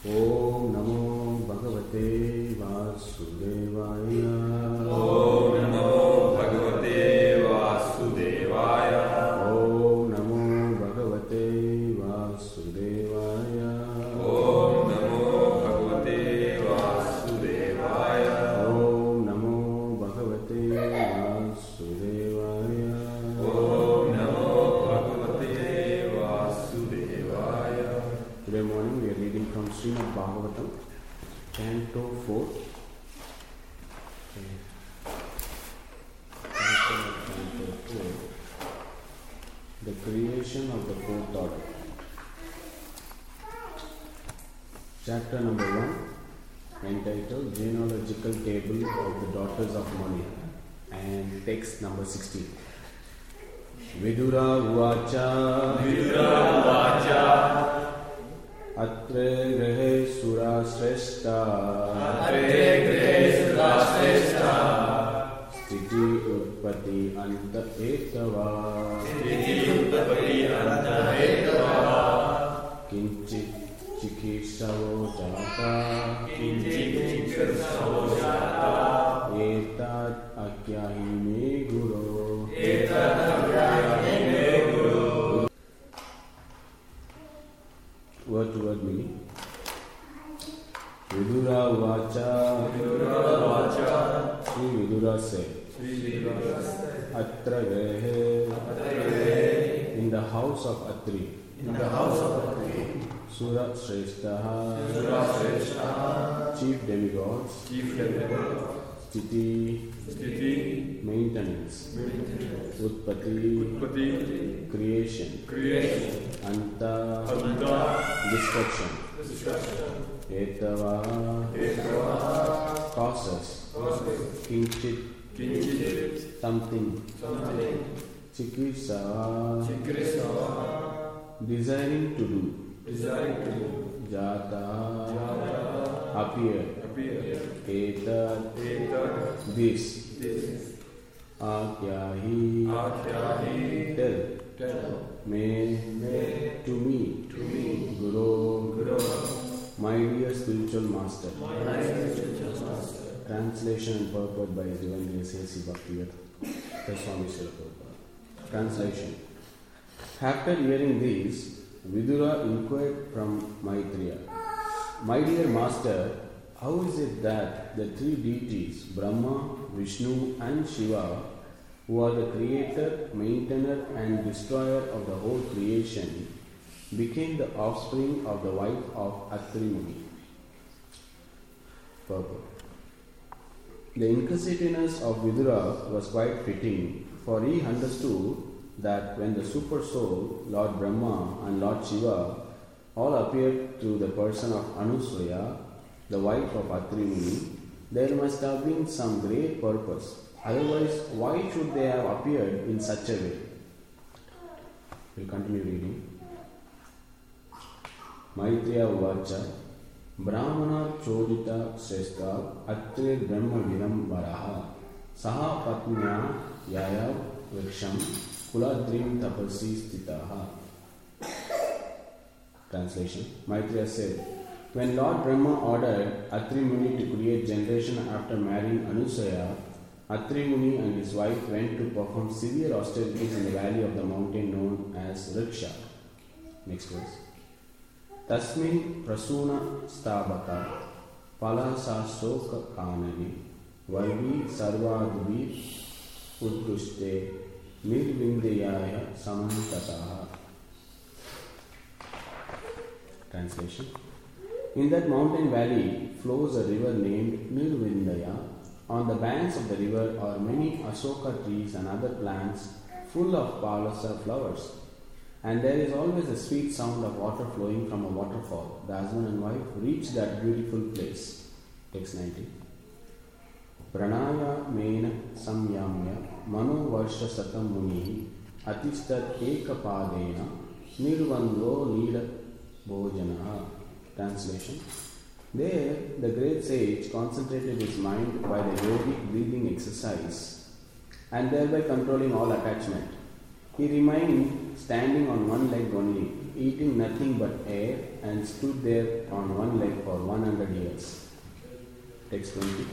Om Namo Bhagavate Vasudevaya. Om Namo Bhagavate Vasudevaya. Om Namo Bhagavate Vasudevaya. Om Namo Bhagavate Vasudevaya. Om Namo Bhagavate Vasudevaya. Om Namo Bhagavate Vasudevaya. Today morning we are reading from Srimad Bhagavatam, Canto 4. The creation of the fourth order. Chapter number 1, entitled Genealogical Table of the Daughters of Mani, and text number 16. Vidura Uvacha Atre Grahe Sura Shrestha Sthiti Utpati Anta Etava Kinchit Chikisavo Jata Etat Akyahime Guru. Word to word meaning. Vidura Vacha. Sri Vidura said, Atra Grahe, in the house of Atri, Sura Shrestha, chief demigods, Sthiti, maintenance, Utpati, creation, Anta, destruction, Etava, causes, Kinchit, something, Chikisa, desiring to do, Jata, appear, Etat, this, Akyahi, tell, may, to me, Guru, my dear spiritual master. Translation and purport by Divine Grace A.C. Bhaktivedanta Swami Srila Prabhupada. Translation. After hearing this, Vidura inquired from Maitreya, my dear master, how is it that the three deities, Brahma, Vishnu and Shiva, who are the creator, maintainer and destroyer of the whole creation, became the offspring of the wife of Atri Muni? Purport. The inquisitiveness of Vidura was quite fitting, for he understood that when the Super Soul, Lord Brahma and Lord Shiva, all appeared through the person of Anuswaya, the wife of Atri Muni, there must have been some great purpose. Otherwise, why should they have appeared in such a way? We'll continue reading. Maitreya Uvacha Brahmana Chodita Shrestha Atre Brahma Vinambaraha Saha Patnya Yaya Vriksham Kuladrim Tapasi Stitaha. Translation. Maitreya said, when Lord Brahma ordered Atri Muni to create generation after marrying Anusaya, Atri Muni and his wife went to perform severe austerities in the valley of the mountain known as Riksha. Next verse. Tasmin Prasuna Stabaka Palasasoka Kanani Varvi Sarvadvi Udguste Nirvindayaya Samantataha. Translation. In that mountain valley flows a river named Nirvindaya. On the banks of the river are many asoka trees and other plants full of palasa flowers. And there is always a sweet sound of water flowing from a waterfall. The husband and wife reach that beautiful place. Text 19. Pranaya mena samyamya mano varsha satam muni atistat ekapadena nirvando nila bhojana. Translation. There, the great sage concentrated his mind by the yogic breathing exercise and thereby controlling all attachment. He remained standing on one leg only, eating nothing but air, and stood there on one leg for 100 years. Text 20.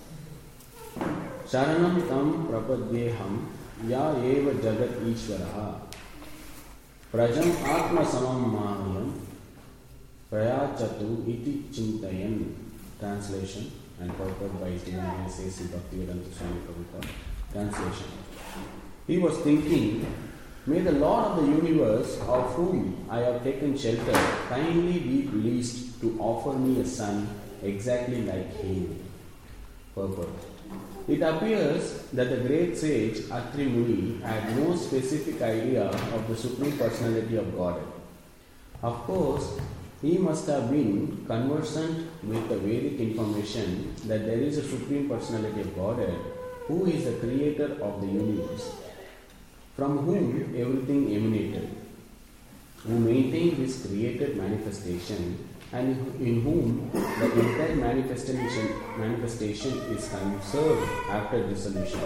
Sharanam tam prapadyeham ya eva jagat ishvaraha prajam atma samam mahayam prayachatu iti chintayan. Translation and purport by Divine S.A.C. Bhaktivedanta Swami Prabhupada. Translation. He was thinking, may the Lord of the universe, of whom I have taken shelter, kindly be pleased to offer me a son exactly like him. Purport. It appears that the great sage Atri Muni had no specific idea of the Supreme Personality of Godhead. Of course, he must have been conversant with the Vedic information that there is a Supreme Personality of Godhead who is the creator of the universe, from whom everything emanated, who maintained this created manifestation, and in whom the entire manifestation is conserved after dissolution.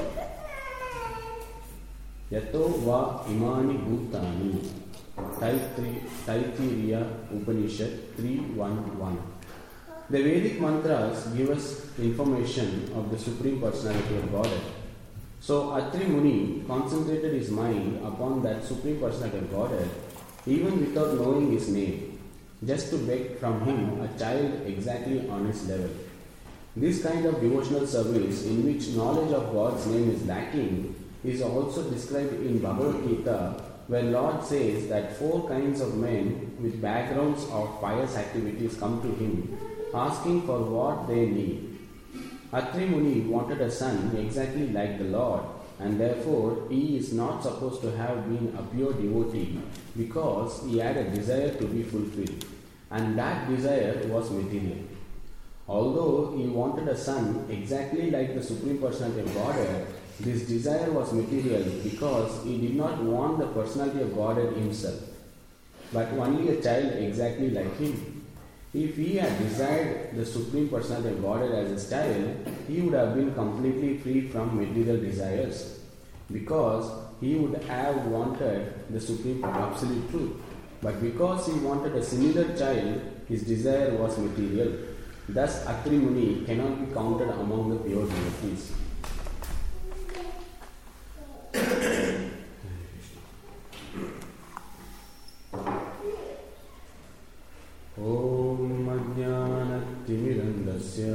Yato va imani bhutani. Taittiriya Upanishad 3.1.1. The Vedic mantras give us information of the Supreme Personality of Godhead. So Atri Muni concentrated his mind upon that Supreme Personality of Godhead even without knowing his name, just to beg from him a child exactly on his level. This kind of devotional service in which knowledge of God's name is lacking is also described in Bhagavad Gita, where Lord says that 4 kinds of men with backgrounds of pious activities come to him, asking for what they need. Atri Muni wanted a son exactly like the Lord, and therefore he is not supposed to have been a pure devotee because he had a desire to be fulfilled, and that desire was material. Although he wanted a son exactly like the Supreme Personality of Godhead, this desire was material because he did not want the personality of Godhead himself, but only a child exactly like him. If he had desired the Supreme Personality of Godhead as his child, he would have been completely free from material desires, because he would have wanted the Supreme Absolute Truth. But because he wanted a similar child, his desire was material. Thus, Atri Muni cannot be counted among the pure devotees. Om Ajnanatimirandasya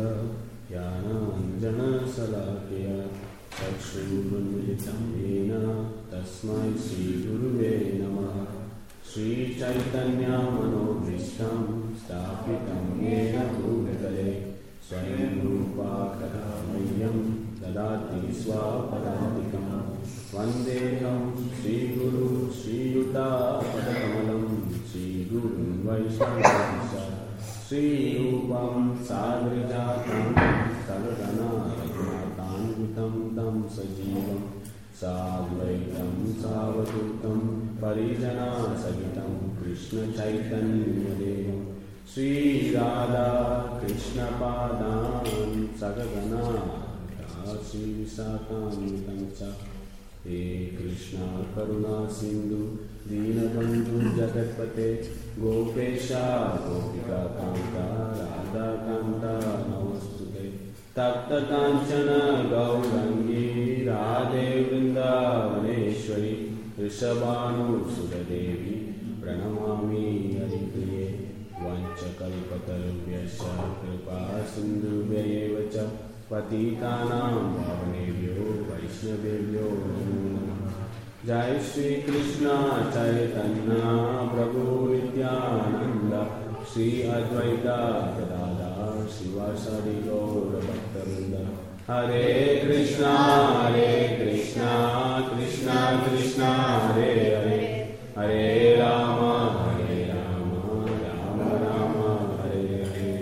Jnananjanasalakaya Chakshurunmilitam Yena Tasmai Sri Guruve Namaha Sri Chaitanya Manobhishtam Sthapitam Yena Bhutale Swayam Rupa Kadamayyam Dadati Swapadantikam Vandeham Sri Guru Sri Yuta Padakamalam Sri Guru Vaishnava Sri Rupam Sadrijatam Sarvana Raghunatangutam Tam Sajivam Sadvaitam Savadutam Parijana Sagitam Krishna Chaitanya Devam Sri Radha Krishna Padan Sagagana Sri Visakam Cha He Krishna Karuna Sindhu Dinabandhu Jagatpate Gopesha Gopika Kanta Radha Kanta Namostute Tapta Kanchana Gaurangi Radhe Vrindavaneshwari Rishabhanu Sudadevi Pranamami Haripriye Vanchakalpatarvyasya Kripa Sindhubhyevacha Patitanam Bhavanebhyo Vaishnavebhyo Namo Namah. Jai Shri Krishna Chaitanya Prabhu Nityananda Shri Advaita Gadadhar Shivasari Gaura Bhaktavinda. Hare Krishna Krishna Krishna Hare Hare Hare Rama Rama Rama Hare Hare.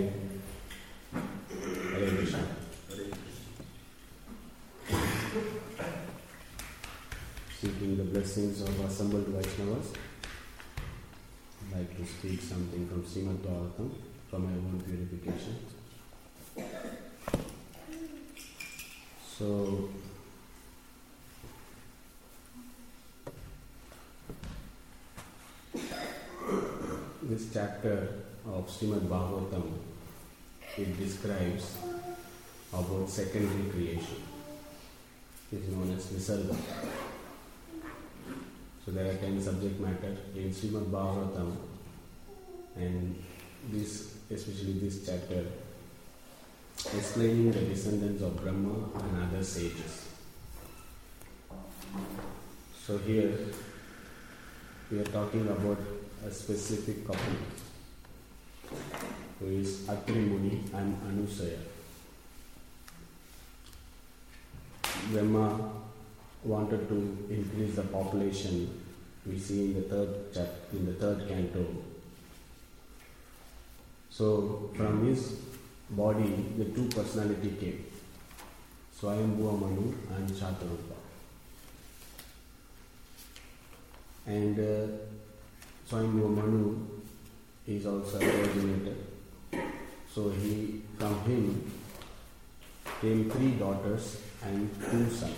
Hare Krishna. Seeking the blessings of assembled Vaishnavas, I'd like to speak something from Srimad Bhagavatam for my own purification. So, chapter of Srimad Bhagavatam, it describes about secondary creation. It is known as Nisarga. So there are 10 subject matter in Srimad Bhagavatam, and this, especially this chapter, explaining the descendants of Brahma and other sages. So here we are talking about a specific couple who is Atri Muni and Anusaya. Brahma wanted to increase the population. We see in the third canto. So from his body, the two personality came, Swayambhuva Manu and Shatarupa. And Swayambhuva Manu is also a originator. So from him came 3 daughters and 2 sons.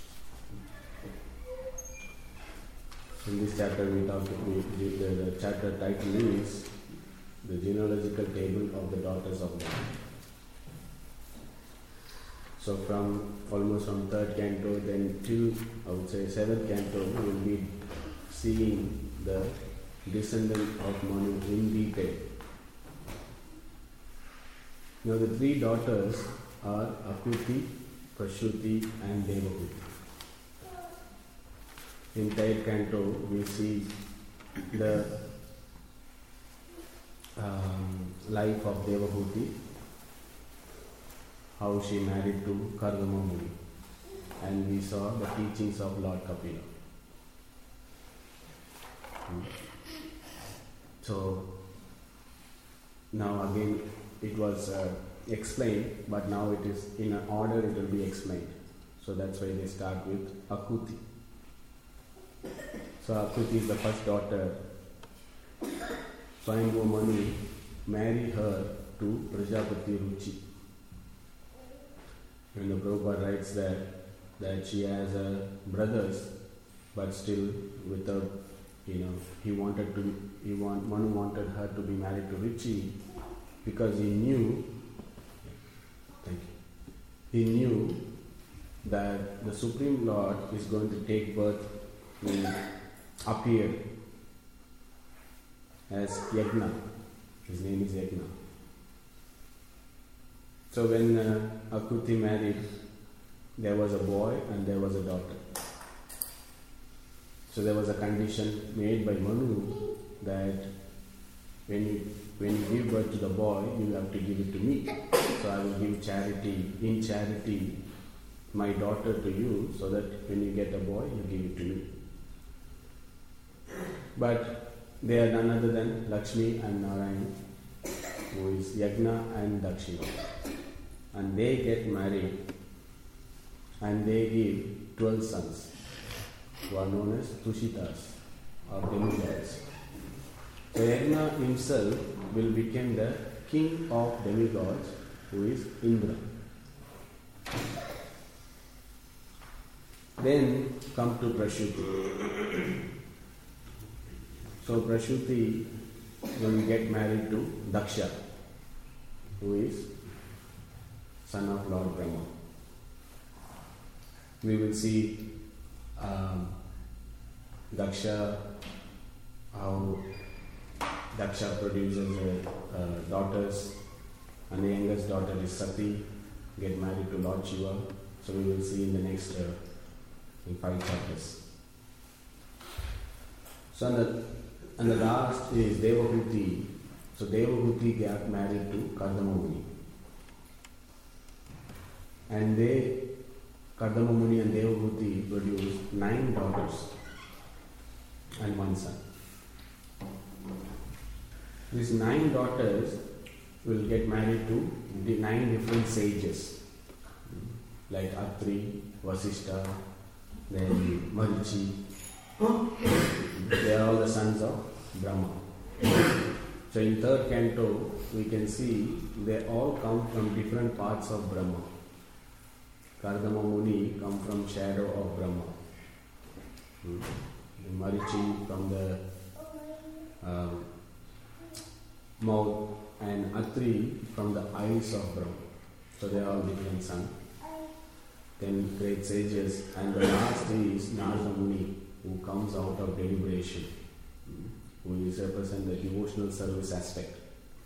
In this chapter the chapter title is The Genealogical Table of the Daughters of God. So almost from 3rd canto then till, I would say, 7th canto, we will be seeing the descendant of Manu in detail. Now the 3 daughters are Akuti, Prasuti and Devahuti. In 3rd canto we see the life of Devahuti, how she married to Kardama Muni, and we saw the teachings of Lord Kapila. So now again it was explained, but now it is in an order, it will be explained. So that's why they start with Akuti. So Akuti is the first daughter. Swayambhuva Manu married her to Prajapati Ruchi. When the Prabhupada writes that she has brothers, but still without, Manu wanted her to be married to Ruchi because he knew that the Supreme Lord is going to take birth, appear as Yagna. His name is Yagna. So when Akuti married, there was a boy and there was a daughter. So there was a condition made by Manu that when you give birth to the boy, you have to give it to me. So I will give charity, in charity, my daughter to you, so that when you get a boy, you give it to me. But they are none other than Lakshmi and Narayan, who is Yagna and Dakshina. And they get married and they give 12 sons, who are known as Tushitas or demigods. So Yagna himself will become the king of demigods, who is Indra. Then come to Prasuti. So Prasuti will get married to Daksha, who is son of Lord Brahma. We will see Daksha, how Daksha produces daughters, and the youngest daughter is Sati, get married to Lord Shiva. So we will see in the next in 5 chapters. So and the last is Devahuti. So Devahuti got married to Kardama Muni. And Kardama Muni and Devahuti produced 9 daughters and 1 son. These 9 daughters will get married to 9 different sages, like Atri, Vasishta, then Marichi. They are all the sons of Brahma. So in 3rd canto, we can see they all come from different parts of Brahma. Kardama Muni come from shadow of Brahma. Marichi from the mouth, and Atri from the eyes of Brahma. So they are all different sons. Then great sages, and the last is Narada Muni, who comes out of deliberation, who is represent the devotional service aspect.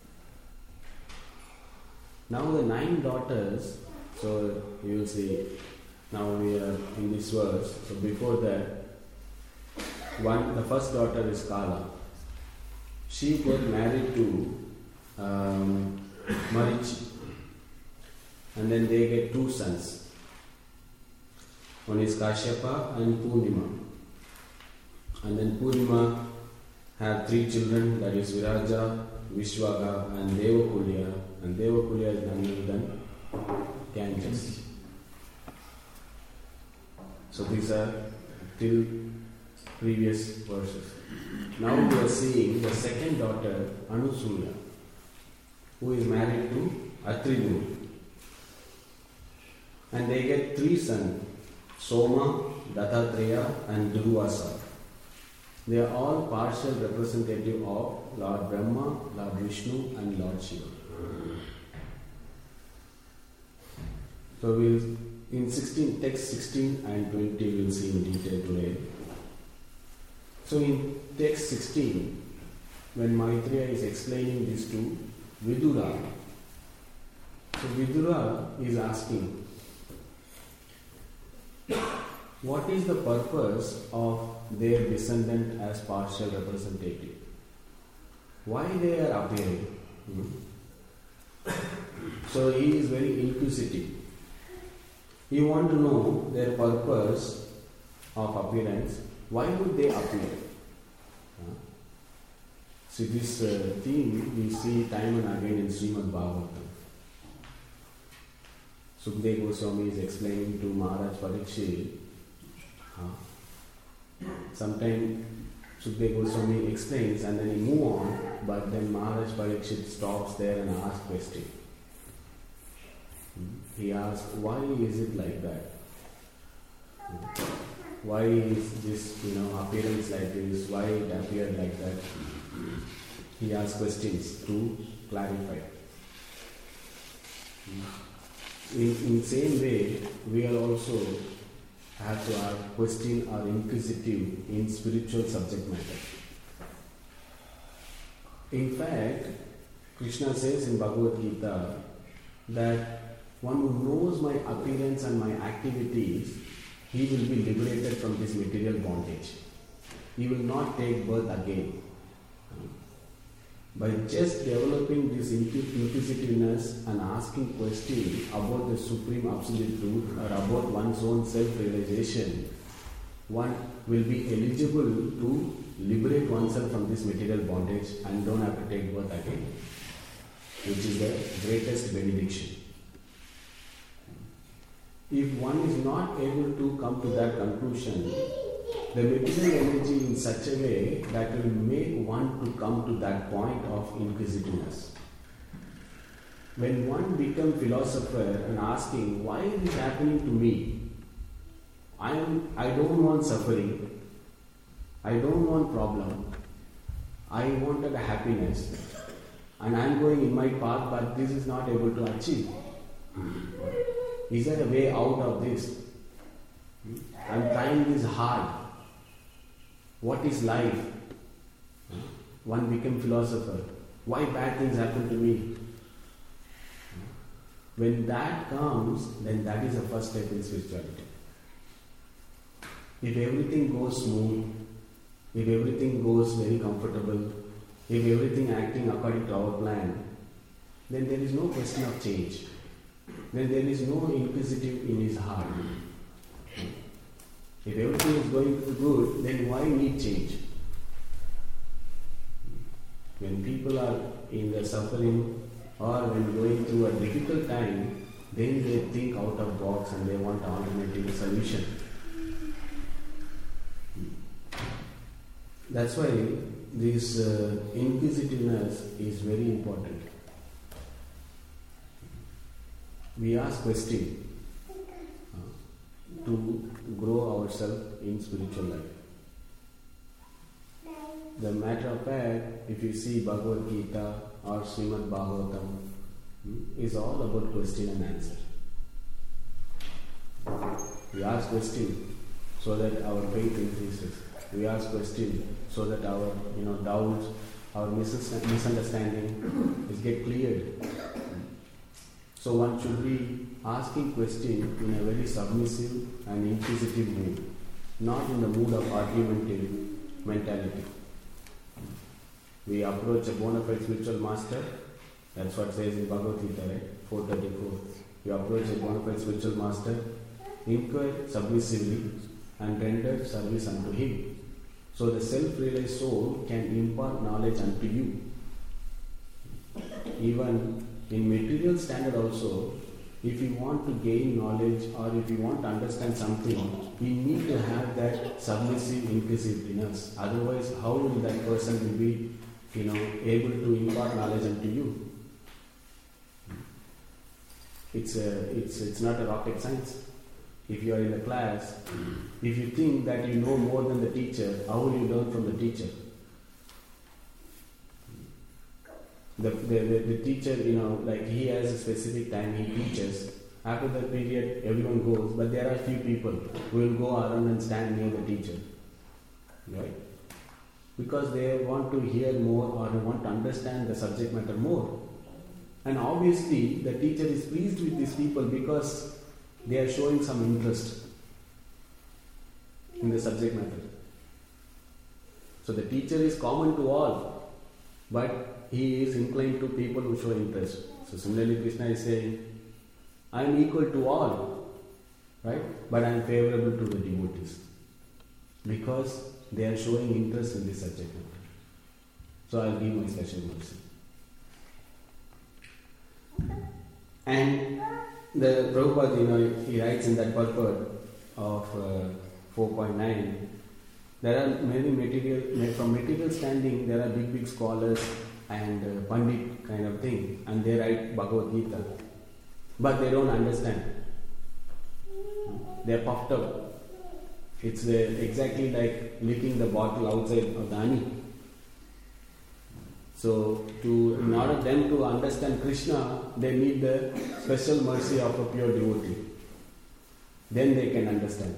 Now the 9 daughters, so you will see, now we are in this verse, so before that, the first daughter is Kala. She got married to Marichi, and then they get 2 sons. One is Kashyapa and Purnima. And then Purnima have 3 children, that is Viraja, Vishwaga and Devakulya. And Devakulya is none other than Ganges. So these are till previous verses. Now we are seeing the second daughter, Anusuya, who is married to Atri Muni. And they get 3 sons, Soma, Dattatreya and Durvasa. They are all partial representative of Lord Brahma, Lord Vishnu and Lord Shiva. So we'll, in text 16 and 20 we'll see in detail today. So in text 16, when Maitreya is explaining this to Vidura, so Vidura is asking, what is the purpose of their descendant as partial representative? Why they are appearing? So he is very inquisitive. He wants to know their purpose of appearance. Why would they appear? See, this theme we see time and again in Srimad Bhagavatam. Sukadeva Goswami is explaining to Maharaj Parikshit. Sometimes Sukadeva Goswami explains and then he moves on, but then Maharaj Parikshit stops there and asks question. He asks, why is it like that? Why is this, appearance like this? Why it appeared like that? He asks questions to clarify. In same way, we are also have to ask question or inquisitive in spiritual subject matter. In fact, Krishna says in Bhagavad Gita that one who knows my appearance and my activities, he will be liberated from this material bondage. He will not take birth again. By just developing this inquisitiveness and asking questions about the Supreme Absolute Truth or about one's own self-realization, one will be eligible to liberate oneself from this material bondage and don't have to take birth again, which is the greatest benediction. If one is not able to come to that conclusion, the material energy in such a way that will make one to come to that point of inquisitiveness. When one becomes philosopher and asking, why is this happening to me? I don't want suffering. I don't want problem. I wanted a happiness. And I am going in my path, but this is not able to achieve. Is there a way out of this? I am trying this hard. What is life? One became philosopher. Why bad things happen to me? When that comes, then that is the first step in spirituality. If everything goes smooth, if everything goes very comfortable, if everything acting according to our plan, then there is no question of change. Then there is no inquisitive in his heart. If everything is going good, then why need change? When people are in the suffering or when going through a difficult time, then they think out of box and they want an alternative solution. That's why this inquisitiveness is very important. We ask questions to grow ourselves in spiritual life. The matter of fact, if you see Bhagavad Gita or Srimad Bhagavatam is all about question and answer. We ask question so that our faith increases. We ask question so that our doubts, our misunderstanding is get cleared. So one should be asking question in a very submissive and inquisitive mood, not in the mood of argumentative mentality. We approach a bona fide spiritual master. That's what says in Bhagavad Gita, right? 4:34. You approach a bona fide spiritual master, inquire submissively, and render service unto him. So the self-realized soul can impart knowledge unto you. Even in material standard also, if you want to gain knowledge or if you want to understand something, we need to have that submissive inquisitiveness. Otherwise, how will that person will be able to impart knowledge unto you? It's not a rocket science. If you are in a class, if you think that you know more than the teacher, how will you learn from the teacher? The teacher, like he has a specific time he teaches. After that period, everyone goes, but there are few people who will go around and stand near the teacher, right? Because they want to hear more or they want to understand the subject matter more. And obviously, the teacher is pleased with these people because they are showing some interest in the subject matter. So the teacher is common to all, but he is inclined to people who show interest. So similarly, Krishna is saying, I am equal to all, right? But I am favorable to the devotees because they are showing interest in this subject matter. So I will give my special mercy. And the Prabhupada, he writes in that purport of 4.9, there are many from material standing, there are big scholars and Pandit kind of thing, and they write Bhagavad Gita, but they don't understand. They are puffed up. It's exactly like licking the bottle outside of the honey. So, in order them to understand Krishna, they need the special mercy of a pure devotee. Then they can understand.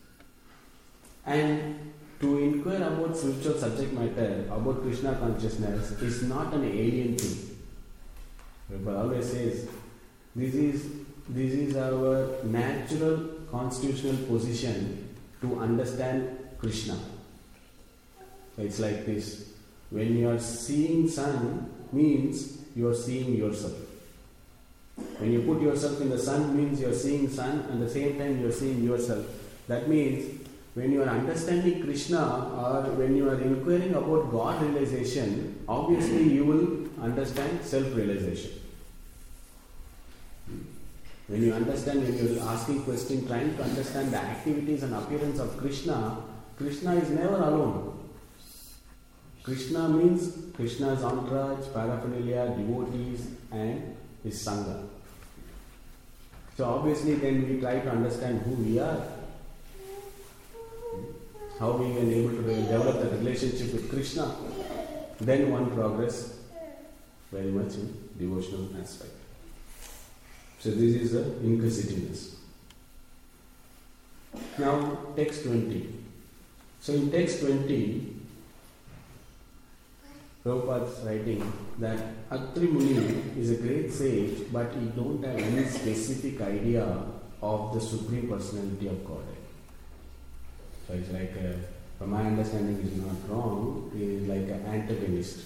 And to inquire about spiritual subject matter, about Krishna consciousness, is not an alien thing. Prabhupada always says, this is our natural constitutional position to understand Krishna. So it's like this. When you are seeing sun, means you are seeing yourself. When you put yourself in the sun, means you are seeing sun, and at the same time you are seeing yourself. That means when you are understanding Krishna or when you are inquiring about God realization, obviously you will understand self-realization. When you understand, when you are asking question, trying to understand the activities and appearance of Krishna, Krishna is never alone. Krishna means Krishna's entourage, paraphernalia, devotees, and his Sangha. So obviously then we try to understand who we are, how we are able to develop that relationship with Krishna. Then one progress very much in devotional aspect. So this is the inquisitiveness. Now text 20. So in text 20, Prabhupada is writing that Atri Muni is a great sage, but he don't have any specific idea of the Supreme Personality of Godhead. So it's like, from my understanding is not wrong, he is like an antagonist.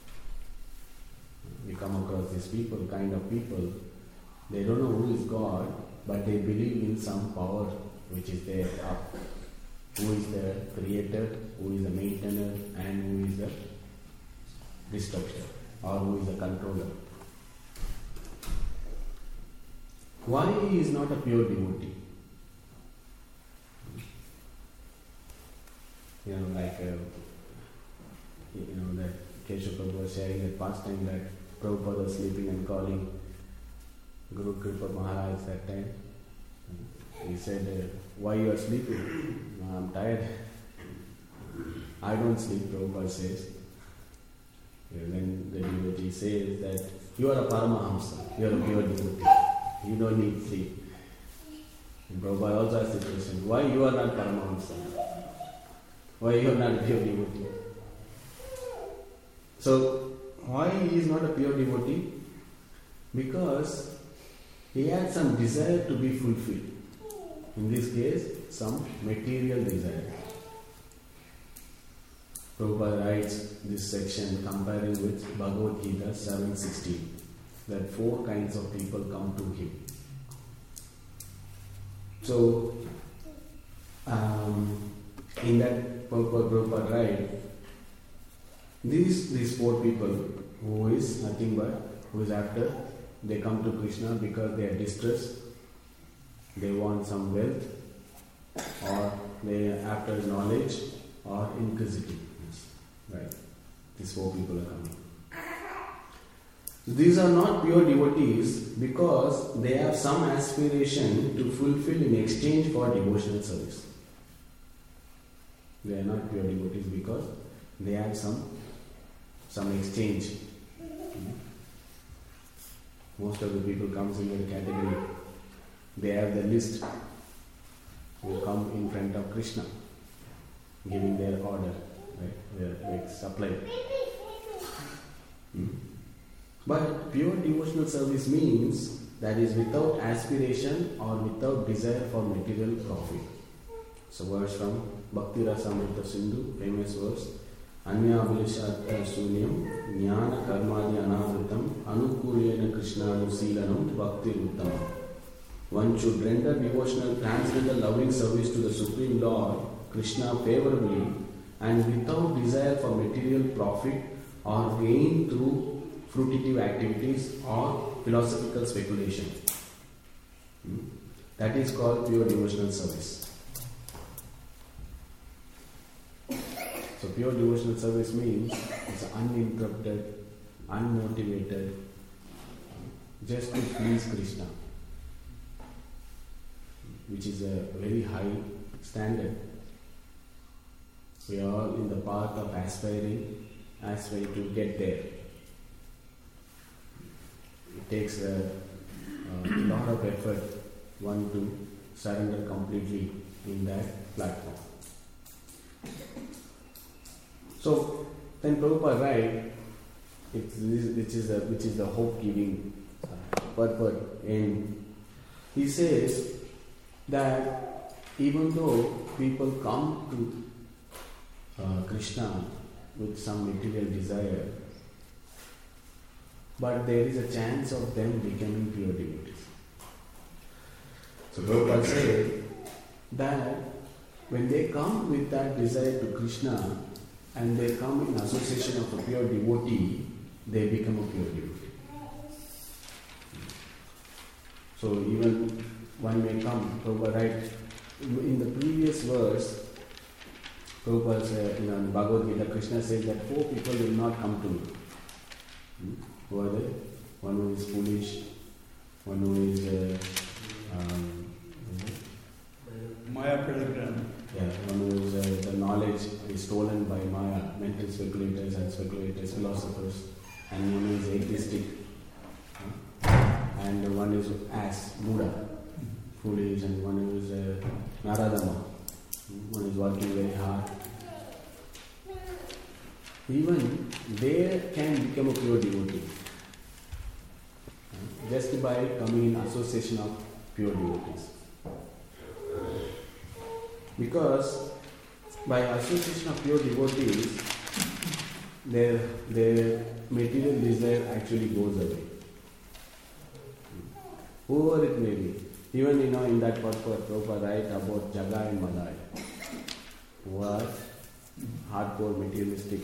We come across these people, kind of people, they don't know who is God, but they believe in some power which is there up. Who is the creator, who is the maintainer, and who is the destructor, or who is the controller. Why he is not a pure devotee? Like that Keshav Prabhu was sharing that past time that Prabhupada was sleeping and calling Guru Kripa Maharaj that time. He said, why you are sleeping? I'm tired. I don't sleep, Prabhupada says. When the devotee says that you are a Paramahamsa, you are a pure devotee, you don't need three. And Prabhupada also asked the question, why you are not Paramahamsa? Why you are not a pure devotee? So, why he is not a pure devotee? Because he had some desire to be fulfilled. In this case, some material desire. Prabhupada writes this section comparing with Bhagavad Gita 7:16, that 4 kinds of people come to him. So, in that Prabhupada writes, these 4 people who is nothing but, who is after, they come to Krishna because they are distressed, they want some wealth, or they are after knowledge or inquisitiveness. Right? These 4 people are coming. These are not pure devotees because they have some aspiration to fulfill in exchange for devotional service. They are not pure devotees because they have some exchange. Most of the people comes in the category. They have the list who come in front of Krishna, giving their order, right? Their supply. But pure devotional service means that is without aspiration or without desire for material profit. So verse from Bhakti Rasamrita Sindhu, famous verse. Anya Abhilashatta Sunyam Jnana Karmadi Anavritam Anukulyena Krishna Anusilanam Bhakti Uttama. One should render devotional, transcendental loving service to the Supreme Lord, Krishna, favorably and without desire for material profit or gain through fruitive activities or philosophical speculation. That is called pure devotional service. So pure devotional service means it's uninterrupted, unmotivated, just to please Krishna, which is a very high standard. We are all in the path of aspiring to get there. It takes a lot of effort, one to surrender completely in that platform. So then Prabhupada writes, which is the hope-giving purport, and he says that even though people come to Krishna with some material desire, but there is a chance of them becoming pure devotees. So Prabhupada says that when they come with that desire to Krishna and they come in association of a pure devotee, they become a pure devotee. So even one may come, Prabhupada writes, in the previous verse, Prabhupada said, in Bhagavad Gita, Krishna says that 4 people will not come to me. Who are they? One who is foolish, one who is Maya Pradagran. Yeah, one who is the knowledge is stolen by Maya, mental speculators and speculators, philosophers, and one is atheistic, and one is as Buddha, foolish, and one is Naradama, one is working very hard. Even they can become a pure devotee just by coming in association of pure devotees. Because by association of pure devotees, their material desire actually goes away. Whoever it may be. Even in that purport, Prabhupada writes about Jaga and Madai, who are hardcore materialistic.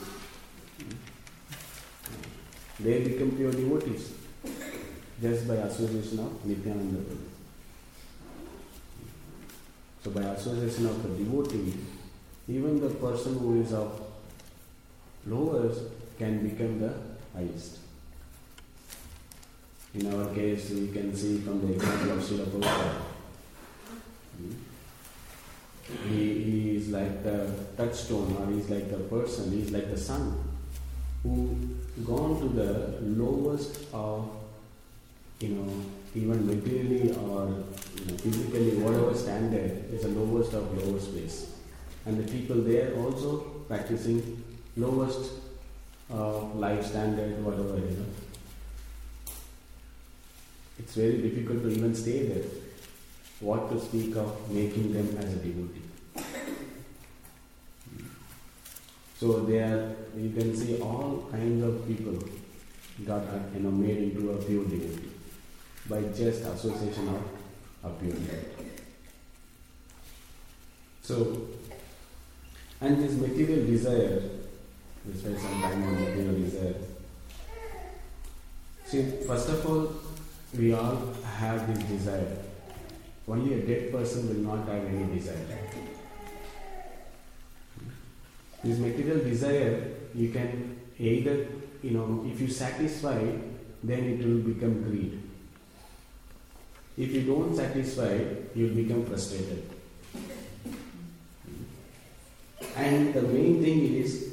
They become pure devotees just by association of Nityananda Prabhu. So by association of the devotee, even the person who is of lowest can become the highest. In our case, we can see from the example of Srila Prabhupada. He is like the touchstone, or he is like the person, he is like the sun. who gone to the lowest of, even materially or physically, whatever standard is the lowest of lowest place. And the people there also practicing lowest life standard, whatever, It's very difficult to even stay there. What to speak of making them as a devotee. So there, you can see all kinds of people got made into a pure devotee by just association of a pure devotee. So, and this material desire, we spend some time on material desire. See, first of all, we all have this desire. Only a dead person will not have any desire. This material desire, you can either, if you satisfy, then it will become greed. If you don't satisfy, you will become frustrated. And the main thing is,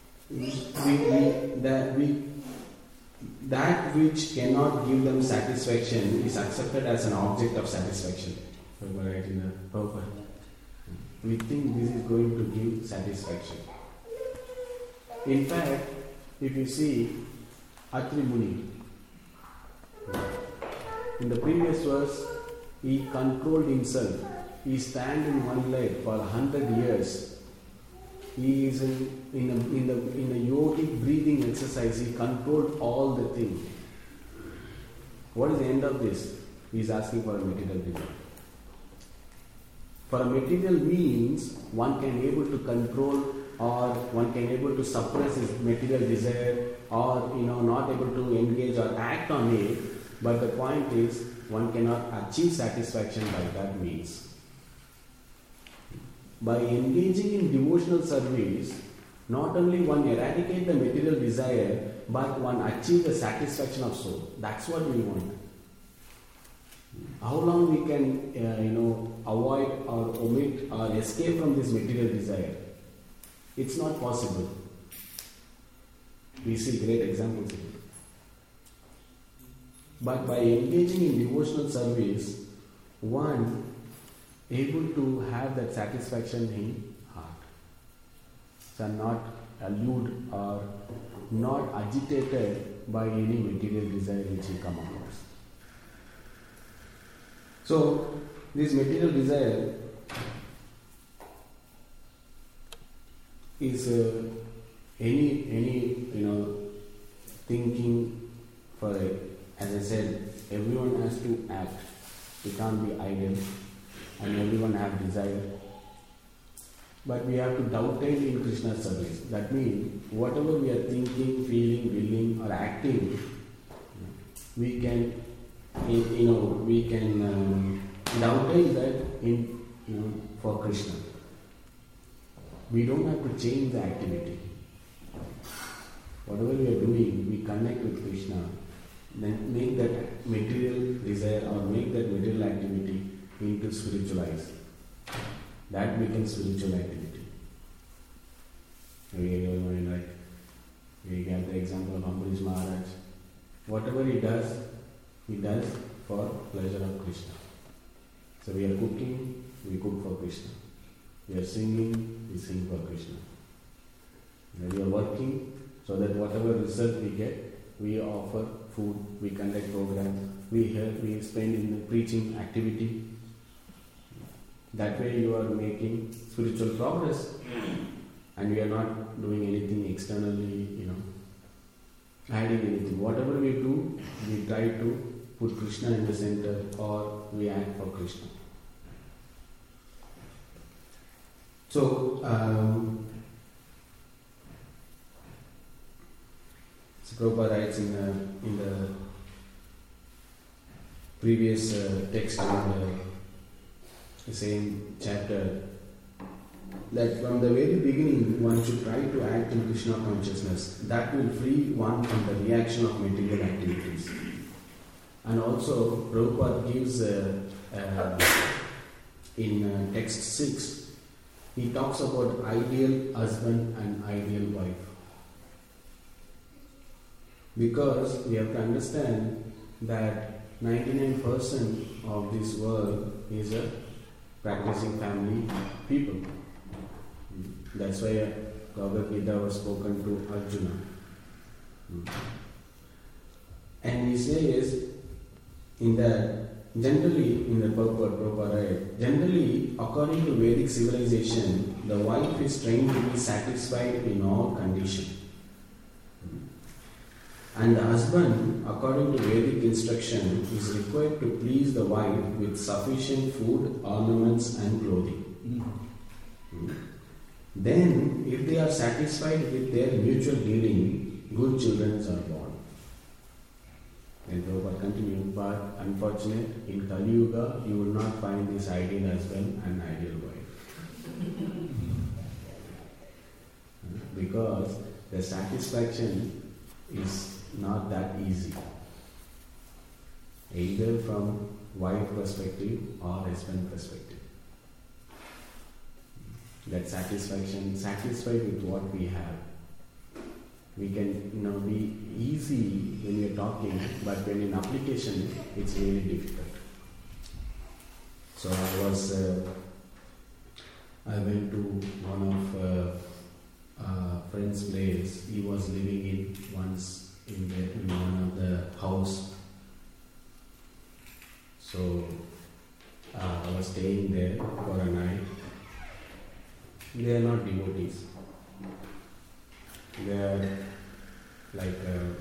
that which cannot give them satisfaction is accepted as an object of satisfaction. Right in the purpose. We think this is going to give satisfaction. In fact, if you see Atri Muni, in the previous verse, he controlled himself. He stands in one leg for 100 years. He is in a yogic breathing exercise. He controlled all the things. What is the end of this? He is asking for a material desire. For a material means, one can able to control, or one can able to suppress his material desire, or not able to engage or act on it. But the point is, one cannot achieve satisfaction by that means. By engaging in devotional service, not only one eradicate the material desire, but one achieve the satisfaction of soul. That's what we want. How long we can, avoid or omit or escape from this material desire? It's not possible. We see great examples of it. But by engaging in devotional service, one able to have that satisfaction in heart. So not allured or not agitated by any material desire which will come across. So this material desire is any thinking for it. As I said, everyone has to act. We can't be idle. And everyone have desire. But we have to dovetail in Krishna's service. That means whatever we are thinking, feeling, willing or acting, we can dovetail that in for Krishna. We don't have to change the activity. Whatever we are doing, we connect with Krishna. Then make that material desire or make that material activity into spiritualized. That becomes spiritual activity. We get the example of Ambarish Maharaj. Whatever he does for pleasure of Krishna. So we are cooking, we cook for Krishna. We are singing, we sing for Krishna. And we are working so that whatever result we get, we offer food, we conduct programs, we spend in the preaching activity. That way you are making spiritual progress. And we are not doing anything externally, adding anything. Whatever we do, we try to put Krishna in the center or we act for Krishna. So, Prabhupada writes in the previous text in the same chapter that from the very beginning one should try to act in Krishna consciousness. That will free one from the reaction of material activities. And also Prabhupada gives in text 6, he talks about ideal husband and ideal wife. Because we have to understand that 99% of this world is a practicing family people. That's why Bhagavad Gita was spoken to Arjuna. And he says in that generally in the Prabhupada, generally according to Vedic civilization, the wife is trained to be satisfied in all conditions. And the husband, according to Vedic instruction, is required to please the wife with sufficient food, ornaments and clothing. Then, if they are satisfied with their mutual dealing, good children are born. And Prabhupada continued, but unfortunate, in Kali Yuga, you will not find this ideal husband and ideal wife. Because the satisfaction is not that easy. Either from wife perspective or husband perspective. That satisfaction, satisfied with what we have. We can, be easy when we are talking, but when in application, it's really difficult. So I went to one of friend's place. He was living in one of the house. So I was staying there for a night. They are not devotees. They are like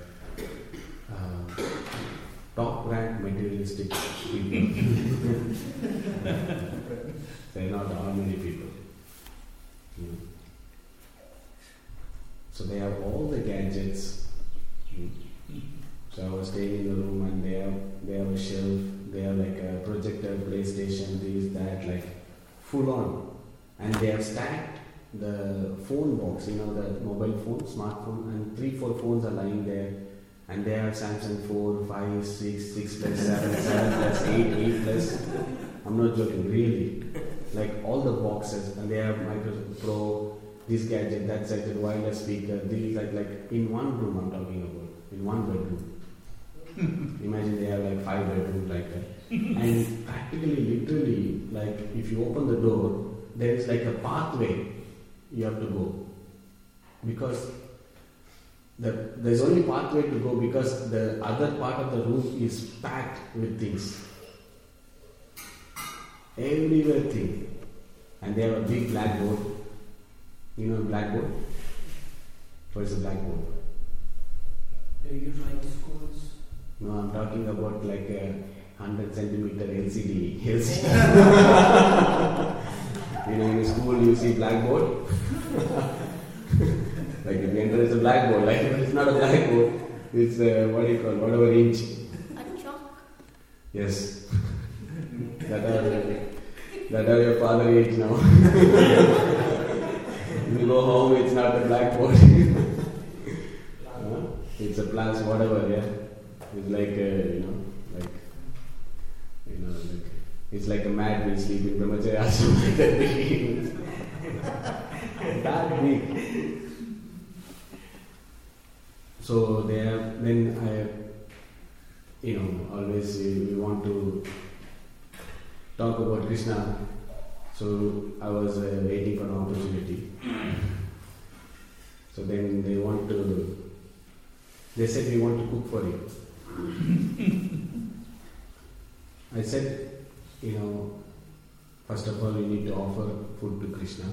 top rank materialistic people. They are not ordinary people. So they have all the gadgets. So I was staying in the room and they have a shelf, they have like a projector, PlayStation, this, that, like full on. And they have stacked the phone box, the mobile phone, smartphone, and 3-4 phones are lying there. And they have Samsung 4, 5, 6, 6 plus, 7, 7 plus, 8 plus. I'm not joking, really. Like all the boxes, and they have Microsoft Pro, this gadget, that gadget, wireless speaker, these like in one room I'm talking about, in one bedroom. Imagine they have like 5 bedrooms like that. And practically, literally, like if you open the door, there is like a pathway you have to go. Because there's only pathway to go because the other part of the room is packed with things. Everywhere thing. And they have a big blackboard. You know blackboard? What is a blackboard? You write scores? No, I'm talking about like a 100 centimeter LCD. In school you see blackboard. Like if you enter it's a blackboard, like it's not a blackboard, it's whatever inch. A chalk. Yes. That are your father age now. You go home, it's not a blackboard. It's a plus, whatever, yeah. It's like it's like a mat we sleep in Brahmacharya ashram. That big. So then always we want to talk about Krishna. So I was waiting for an opportunity. So then they said we want to cook for you. I said, first of all you need to offer food to Krishna.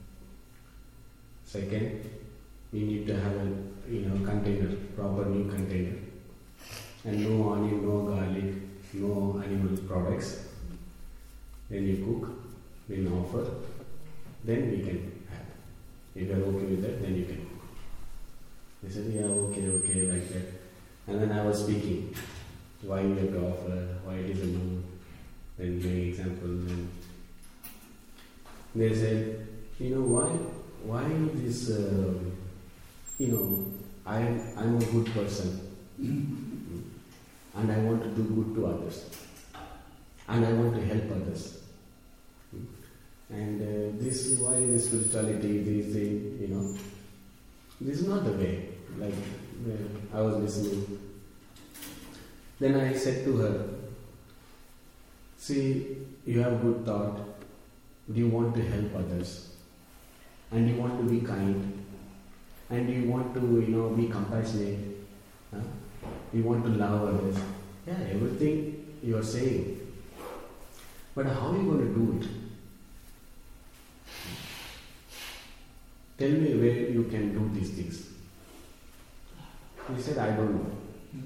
Second, you need to have a container, proper new container. And no onion, no garlic, no animal products. Then you cook, then offer, then we can have. If you are okay with that, then you can cook. They said, yeah, okay, like that. And then I was speaking, why you have to offer, why it is a no, then giving examples. And they said, why this, I'm a good person. And I want to do good to others. And I want to help others. And why this spirituality, these things, this is not the way. Like, I was listening. Then I said to her, see, you have good thought, you want to help others, and you want to be kind, and you want to, be compassionate, huh? You want to love others. Yeah, everything you are saying. But how are you going to do it? Tell me where you can do these things. He said, I don't know.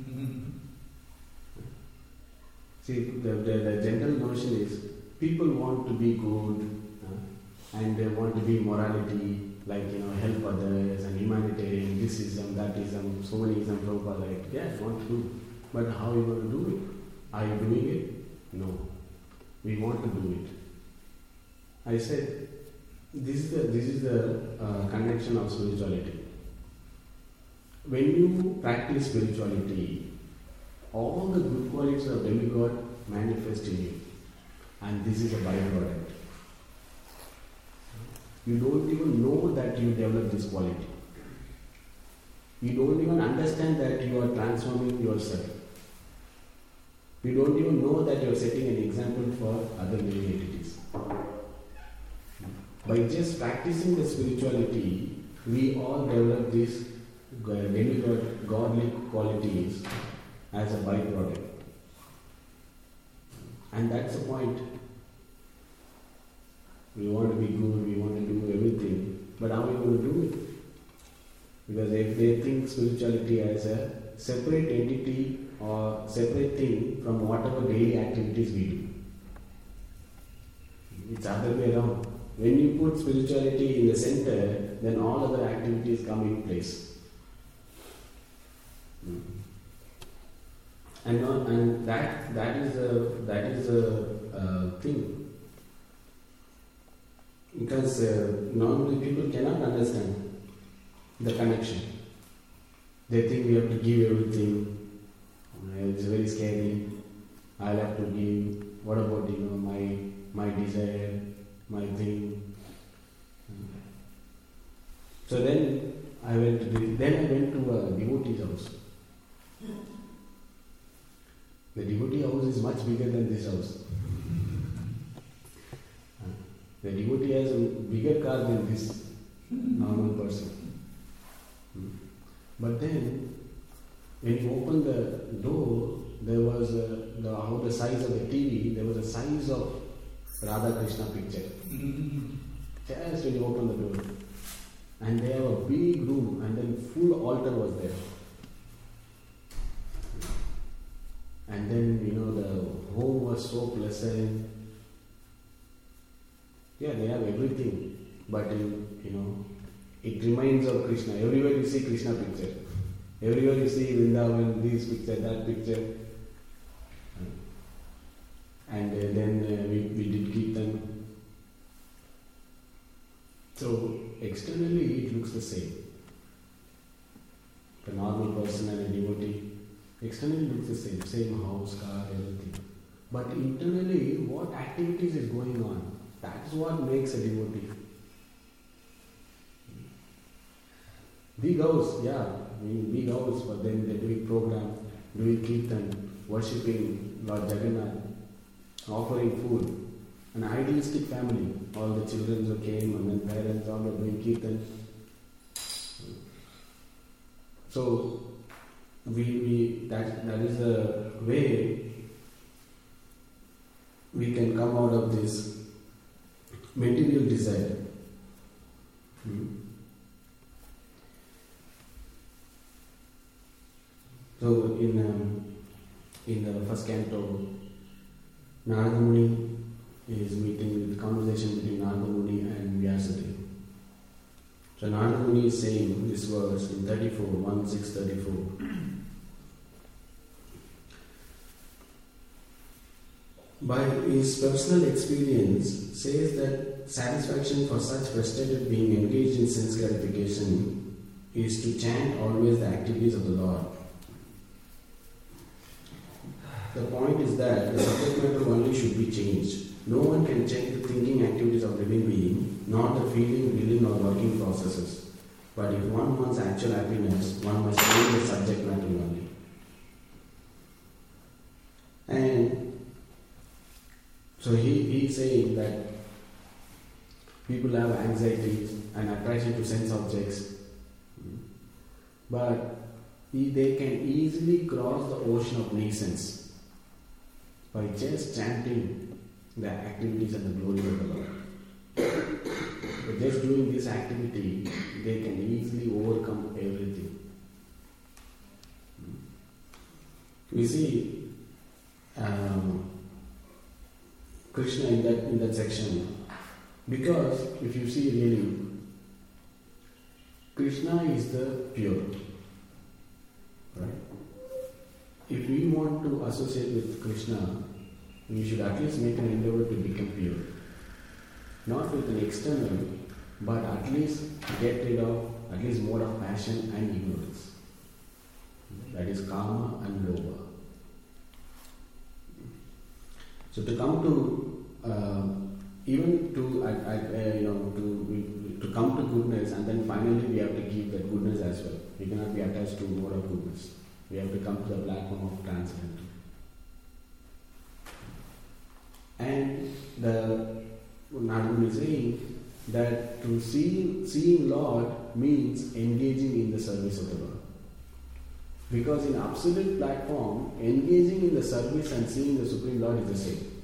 See, the general notion is people want to be good and they want to be morality, like, help others and humanitarian, thisism, thatism, so many ism, Prabhupada, like, yeah, want to do. But how are you going to do it? Are you doing it? No. We want to do it. I said, this is the connection of spirituality. When you practice spirituality, all the good qualities of demigod manifest in you, and this is a byproduct. You don't even know that you develop this quality. You don't even understand that you are transforming yourself. You don't even know that you are setting an example for other living entities. By just practicing the spirituality, we all develop these demigod, godly qualities as a byproduct. And that's the point. We want to be good, we want to do everything, but how are we going to do it? Because if they think spirituality as a separate entity or separate thing from whatever daily activities we do. It's other way around. When you put spirituality in the center, then all other activities come in place. And that is a thing. Because normally people cannot understand the connection. They think we have to give everything. It's very scary. I'll have to give. What about my desire, my thing? So then I went to a devotee's house. The devotee house is much bigger than this house. The devotee has a bigger car than this normal person. But then, when you open the door, there was the size of the TV, there was a size of Radha Krishna picture. Just when you open the door. And they have a big room, and then full altar was there. And then, the home was so pleasant. Yeah, they have everything. But, it reminds of Krishna. Everywhere you see Krishna picture. Everywhere you see Vrindavan, this picture, that picture. And then we did Kirtan. So, externally it looks the same. The normal person and a devotee, externally looks the same. Same house, car, everything. But internally, what activities is going on? That's what makes a devotee. Big house, yeah, big house, but then they're doing program, doing Kirtan, worshipping Lord Jagannath, offering food. An idealistic family. All the children who came and then parents all were doing Kirtan. So, that is the way we can come out of this material desire. So in the first canto, Narada Muni is meeting with conversation between Narada Muni and Vyasadeva. So Narada Muni is saying this verse in 34, 1:6-34. By his personal experience, says that satisfaction for such frustrated being engaged in sense gratification is to chant always the activities of the Lord. The point is that the subject matter only should be changed. No one can change the thinking activities of living being, nor the feeling, willing or working processes. But if one wants actual happiness, one must change the subject matter only. And so he's saying that people have anxieties and attraction to sense objects, but they can easily cross the ocean of nuisance by just chanting the activities and the glory of the Lord. By just doing this activity, they can easily overcome everything. We see Krishna in that section, because if you see really, Krishna is the pure, right? If we want to associate with Krishna, we should at least make an endeavor to become pure. Not with an external, but at least get rid of at least mode of passion and ignorance. That is karma and lobha. So to come to even to come to goodness, and then finally we have to give that goodness as well. We cannot be attached to more of goodness. We have to come to the platform of transcendental. And the Narada is saying that to seeing Lord means engaging in the service of the Lord. Because in absolute platform, engaging in the service and seeing the Supreme Lord is the same.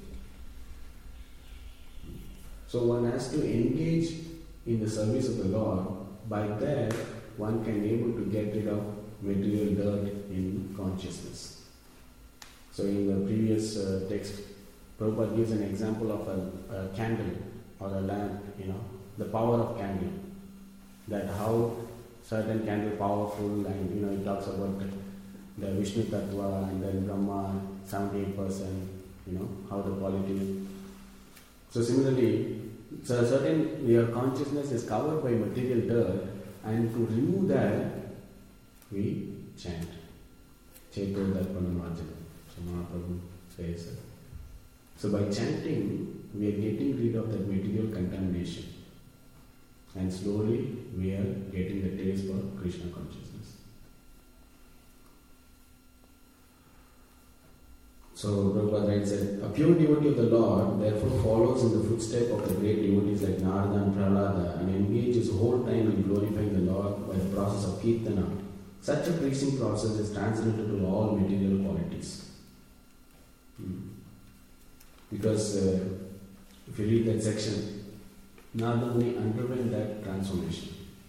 So one has to engage in the service of the Lord. By that, one can be able to get rid of material dirt in consciousness. So in the previous text, Prabhupada gives an example of a candle or a lamp, the power of candle. That how certain candle powerful, and it talks about the Vishnu Tattva and then Brahma 78%, how the quality. So similarly, your consciousness is covered by material dirt, and to remove that, we chant. Cheto Darpanamajana. So Mahaprabhu says that. So by chanting, we are getting rid of that material contamination. And slowly we are getting the taste for Krishna consciousness. So Prabhupada said, a pure devotee of the Lord therefore follows in the footsteps of the great devotees like Narada and Prahlada and engages whole time in glorifying the Lord by the process of Kirtana. Such a preaching process is transcendental to all material qualities. Because if you read that section, Narada Muni underwent that transformation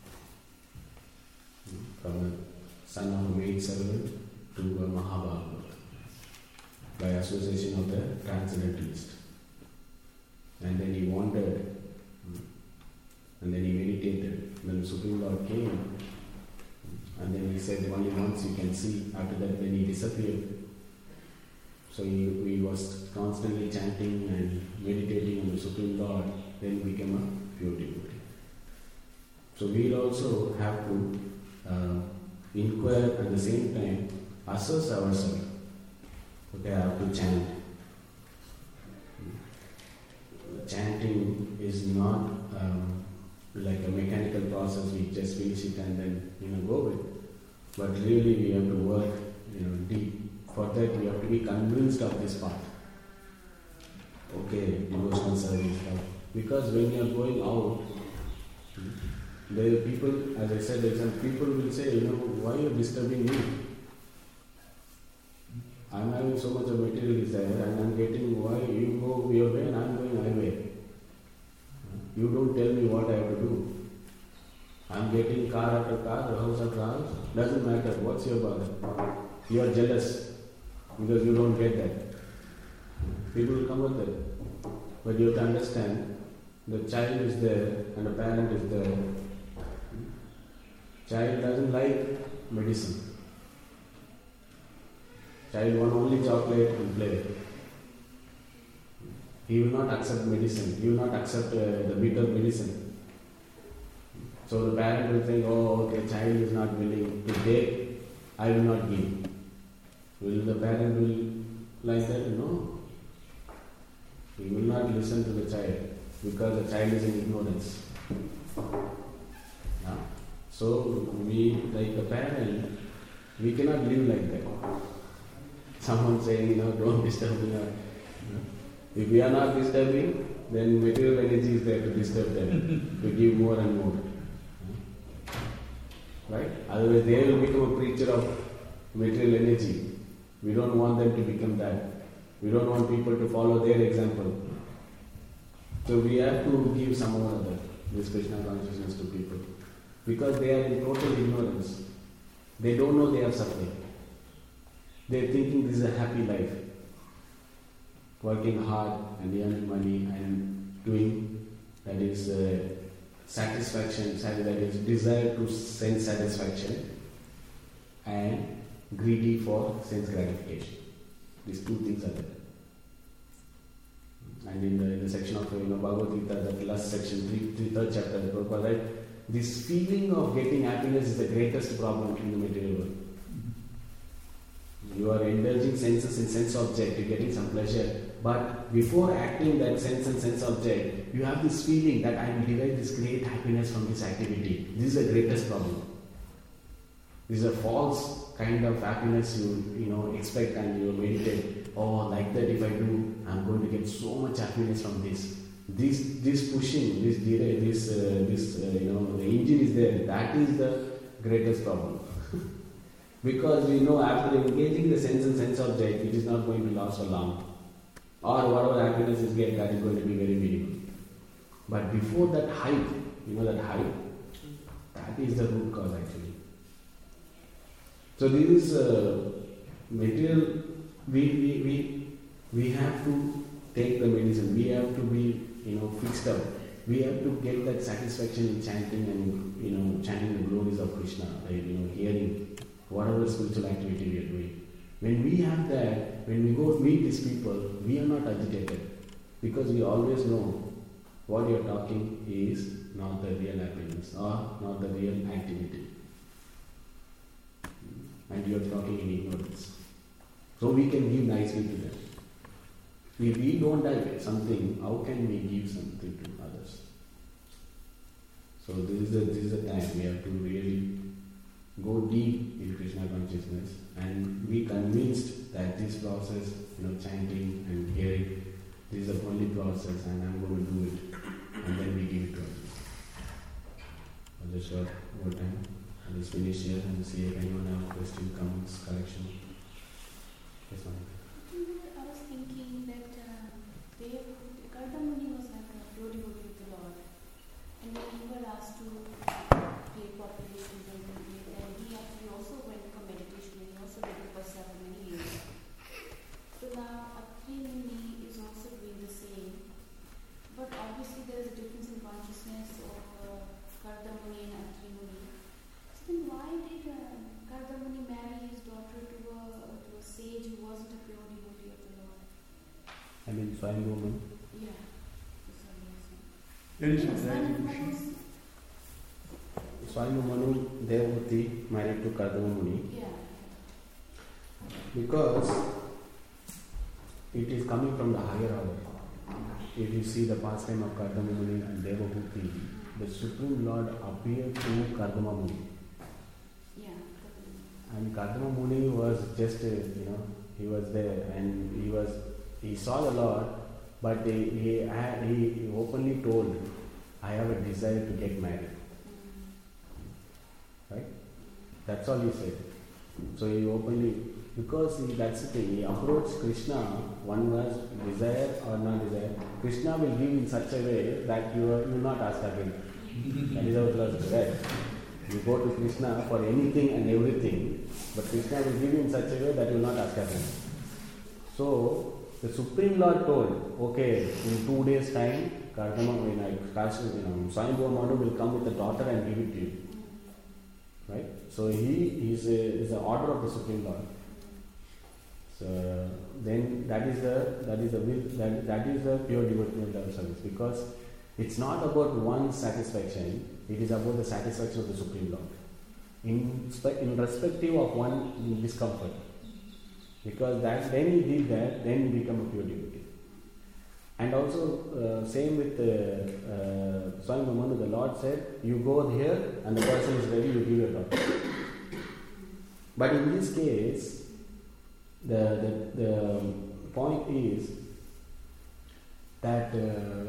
from a son of a maid servant to a Mahabharata by association of the transcendentalist. And then he wandered, and then he meditated. Then the Supreme Lord came, and then he said, only once you can see. After that, then he disappeared. So he was constantly chanting and meditating on the Supreme Lord, then became a pure devotee. So we also have to inquire at the same time, assess ourselves. Okay, I have to chant. Chanting is not like a mechanical process, we just finish it and then go with it. But really we have to work deep. For that we have to be convinced of this path. Okay, devotional service. Because when you are going out, there are people, as I said, some people will say, why are you disturbing me? I'm having so much of material is there and I'm getting, why you go your way and I'm going my way. You don't tell me what I have to do. I'm getting car after car, house after house. Doesn't matter. What's your bother? You are jealous because you don't get that. People will come with that. But you have to understand, the child is there and the parent is there. Child doesn't like medicine. Child wants only chocolate and play. He will not accept medicine. He will not accept the bitter medicine. So the parent will think, oh, okay, child is not willing to take, I will not give. Will the parent will like that? No. He will not listen to the child because the child is in ignorance. Yeah? So we, like a parent, we cannot live like that. Someone saying, don't disturb me. If we are not disturbing, then material energy is there to disturb them, to give more and more. Right? Otherwise they will become a preacher of material energy. We don't want them to become that. We don't want people to follow their example. So we have to give some more of that, this Krishna consciousness to people. Because they are in total ignorance. They don't know they are suffering. They are thinking this is a happy life. Working hard and earning money and doing, that is satisfaction, that is desire to sense satisfaction, and greedy for sense gratification. These two things are there. And in the section of Bhagavad Gita, that last section, third chapter, Prabhupada writes, this feeling of getting happiness is the greatest problem in the material world. You are indulging senses in sense object, you're getting some pleasure, but before acting that sense and sense object, you have this feeling that I will derive this great happiness from this activity. This is the greatest problem. This is a false kind of happiness you expect and you meditate. Oh, like that if I do, I'm going to get so much happiness from this. This pushing, the engine is there. That is the greatest problem. Because we know after engaging the sense and sense object, it is not going to last for long. Or whatever happiness is get, that is going to be very minimal. But before that hype, that is the root cause actually. So this is material. We have to take the medicine. We have to be fixed up. We have to get that satisfaction in chanting and chanting the glories of Krishna. Hearing whatever spiritual activity we are doing. When we have that, when we go meet these people, we are not agitated because we always know what you are talking is not the real happiness or not the real activity. And you are talking in ignorance. So we can give nicely to them. If we don't have something, how can we give something to others? So this is the time we have to really go deep in Krishna consciousness and be convinced that this process, chanting and hearing, this is the only process and I'm going to do it. And then we give it to others. I'll just short more time. I'll just finish here and see if anyone has a question, comments, correction. Yes, ma'am. I was thinking that Kardamuni was like a pure devotee of the Lord, and when he was asked to take population and he actually also went for meditation and he also did it for several many years. So now Atri Muni is also doing the same, but obviously there is a difference in consciousness of Kardamuni and Atri Muni. So then why did Kardamuni marry his daughter to a sage who wasn't a pure devotee of the Lord? I mean, fine woman. Yeah. There is Yes, a and tradition. Swami Manu Devati married to Kardama Muni yeah. because it is coming from the higher order. If you see the pastime of Kardama Muni and Devahuti, the Supreme Lord appeared to Kardama Muni. Yeah. And Kardama Muni was just, he was there and he saw the Lord, but he openly told, I have a desire to get married. Right? That's all he said. So he openly, because that's the thing, he approached Krishna, one was desire or not desire. Krishna will give in such a way that you will not ask again. That is our philosophy, right? You go to Krishna for anything and everything, but Krishna will give you in such a way that you will not ask again. So the Supreme Lord told, okay, in 2 days' time, Swayambhuva Manu will come with a daughter and give it to you. Right? So he is the order of the Supreme Lord. So then that is the pure devotional love service, because it's not about one's satisfaction, it is about the satisfaction of the Supreme Lord. In respective of one discomfort. Because when he did that, then he became a pure devotee. And also, same with Swami Manu, the Lord said, you go here and the person is ready, you give your daughter. But in this case, the point is that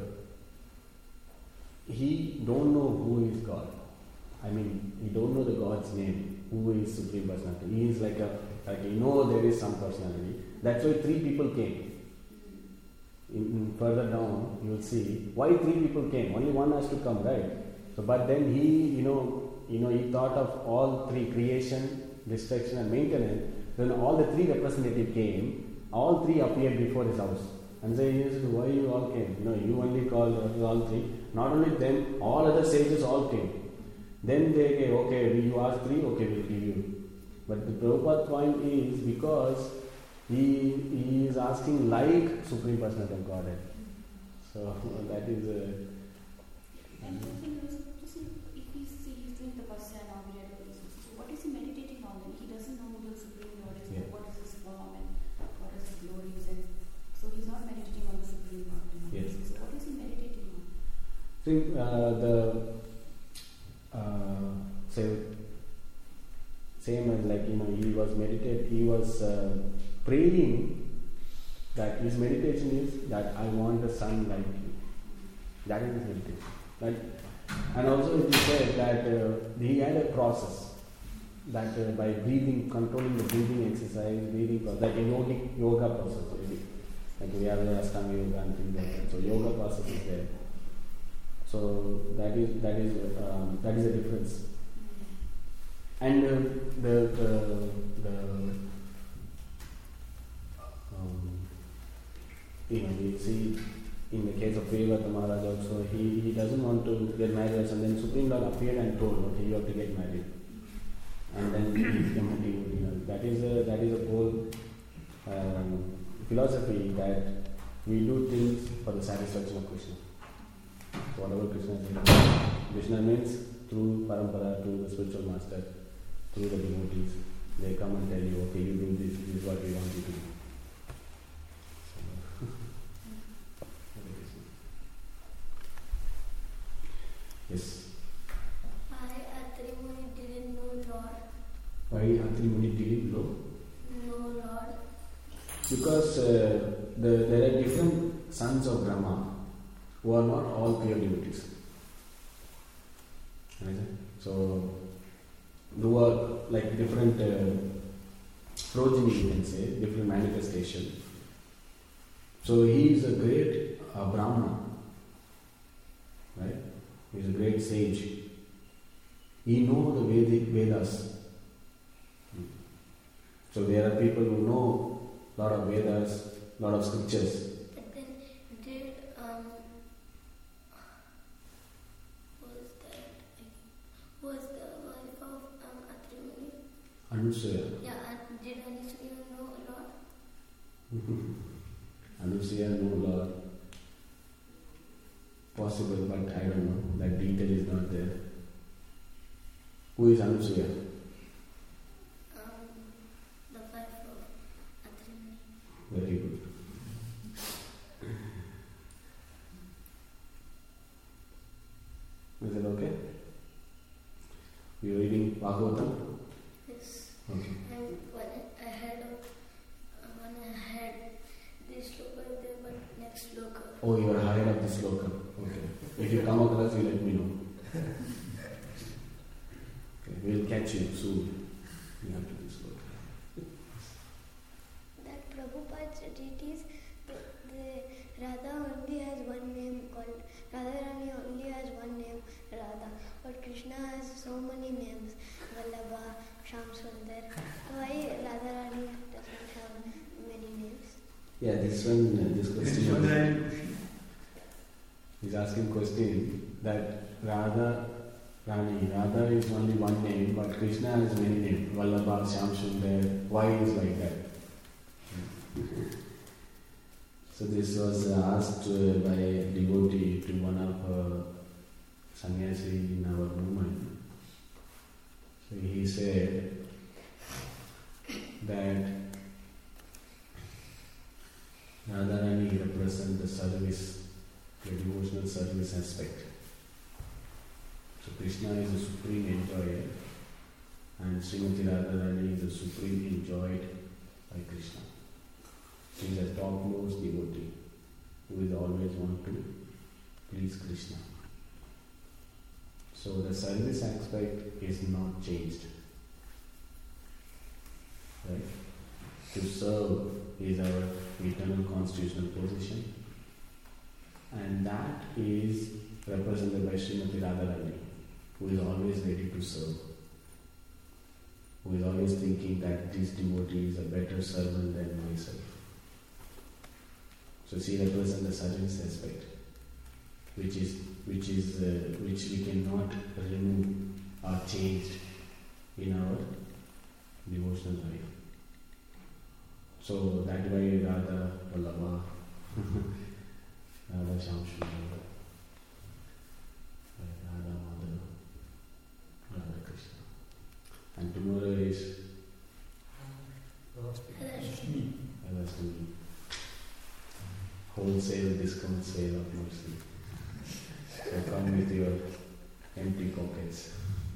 he don't know who is God. I mean, he don't know the God's name, who is Supreme Personality. He is like there is some personality. That's why 3 people came. Further down, you will see why 3 people came. Only one has to come, right? So, but then he, he thought of all 3: creation, destruction, and maintenance. Then all the 3 representatives came. All 3 appeared before his house and said, "Why you all came? You only called all 3. Not only them, all other sages all came. Then they say, okay, you asked 3, okay, we'll give you." But the Prabhupada point is because he is asking like Supreme Personality of Godhead. So that is And the thing is, if he's doing tapasya now, so what is he meditating on? Then he doesn't know who the Supreme Lord is, what is his form and what is his glories, and so he's not meditating on the Supreme Lord. Yes. So what is he meditating on? Same as he was praying that his meditation is that I want a son like you. That is his meditation. Right? And also he said that he had a process that by breathing, controlling the breathing exercise, like a yoga process. Like we have the Ashtanga yoga and things like that. So yoga process is there. So that is a difference. And we see in the case of Priyavata Maharaj also, he doesn't want to get married, and then Supreme Lord appeared and told, okay, you have to get married. And then he became a devotee. That is a whole philosophy that we do things for the satisfaction of Krishna. So whatever Krishna says, Krishna means through parampara, through the spiritual master, through the devotees. They come and tell you, okay, you do this is what we want you to do. Yes. Why Atri Muni didn't know Lord? Why Atri Muni didn't know? No Lord. Because there are different sons of Brahma who are not all pure devotees. So, who are like different progeny, you can say, different manifestation. So he is a great Brahmana, right? He is a great sage. He knows the Vedas. So there are people who know a lot of Vedas, a lot of scriptures. But then did was the wife of Atri Muni? Anusaya. Yeah, did Anusaya know Lord? Anusaya know Lord. Possible, but I don't know. That detail is not there. Who is Anusaya? The wife of Atri Muni. Very good. Is it okay? You are reading Bhagavatam? Yes. Okay. And when I had this sloka there, but next sloka. Oh, you are higher up the sloka. Okay. If you come across, you let me know. Okay. We'll catch you soon. You have to do sloka. That Prabhupada's deities, the Radha only has one name called Radharani only has one name Radha, but Krishna has so many names, Vallabha, Shyam Sundar. Why Radharani doesn't have many names? Yeah, this question. He's asking question that Radha is only one name, but Krishna has many names. Vallabha, Shyam Sundar. Why is like that? So this was asked by a devotee to one of sannyasi in our movement. So he said that Radharani represents the service, the devotional service aspect. So Krishna is the supreme enjoyer and Srimati Radharani is the supreme enjoyed by Krishna. She is a topmost devotee who is always want to please Krishna. So the service aspect is not changed. Right? To serve is our eternal constitutional position, and that is represented by Srimati Radharani, who is always ready to serve, who is always thinking that this devotee is a better servant than myself. So she represents the service aspect, which we cannot remove or change in our devotional life. So that way Radha Vallabha, Radha Shamsundara, Radha Madhava, Radha Krishna. And tomorrow is Radhastami. Wholesale discount sale of mercy. So come with your empty pockets.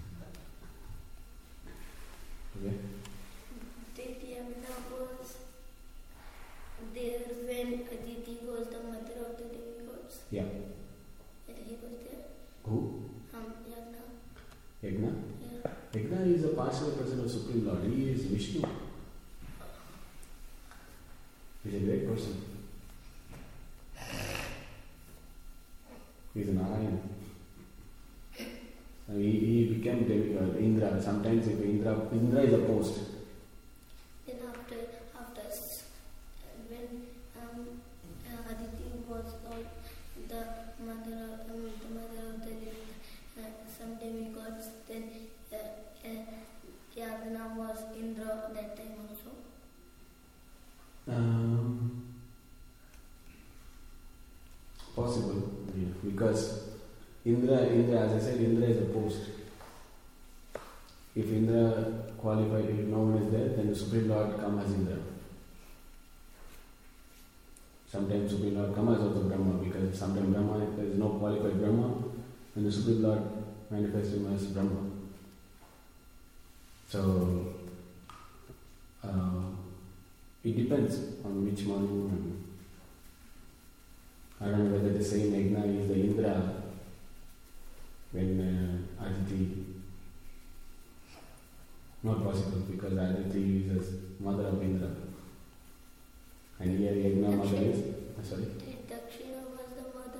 Okay? Yamuna was there when Aditi was the mother of the demigods. Yeah. He was there. Who? Yagna. Yagna? Yeah. Yagna is a partial person of Supreme Lord. He is Vishnu. He is a great person. He is a Narayana. He became demigod. Indra. Sometimes if Indra is a post. Then after when Aditi was the mother of the some demigods, then Yagna was Indra that time also. Possible, yeah, because Indra, as I said, Indra is a post. If Indra qualified, if no one is there, then the Supreme Lord comes as Indra. Sometimes Supreme Lord comes as also Brahma, because sometimes Brahma, if there is no qualified Brahma, then the Supreme Lord manifests him as Brahma. So, it depends on which one. I don't know whether the same Yagna is the Indra when Aditi. Not possible because Aditi is the mother of Indra. And here Yagna mother is. Sorry? Dakshina was the mother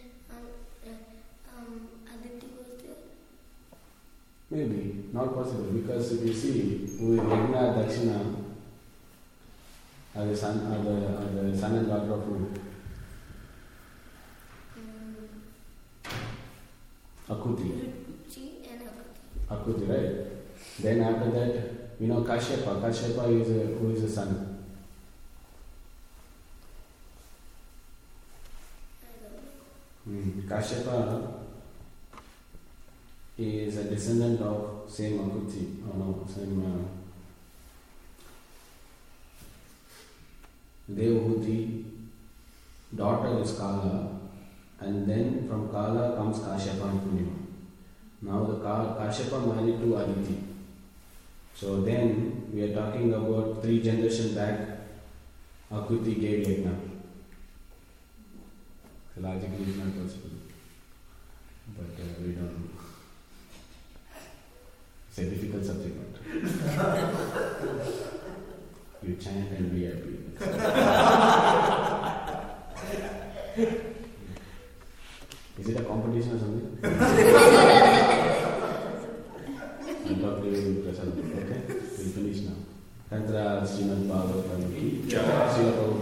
when Aditi was there. Maybe. Not possible because if you see who is Yagna Dakshina are the son and daughter of who? Akuti. Ruchi and Akuti. Akuti, right? Then after that, Kashyapa. Kashyapa is who is a son? I don't know. Kashyapa is a descendant of same Akuti. Same Devahuti, daughter is Kala, and then from Kala comes Kashyapa and Purnima. Now the Kashyapa married to Aditi. So then we are talking about 3 generations back, Akuti gave Yagna. So logically it's not possible. But we don't know. It's a difficult subject. You chant and be happy. Is it a competition or something? I'll talk to you, Prasad. Okay? We'll finish now. Tantra Srimad Bhagavatam ki Srila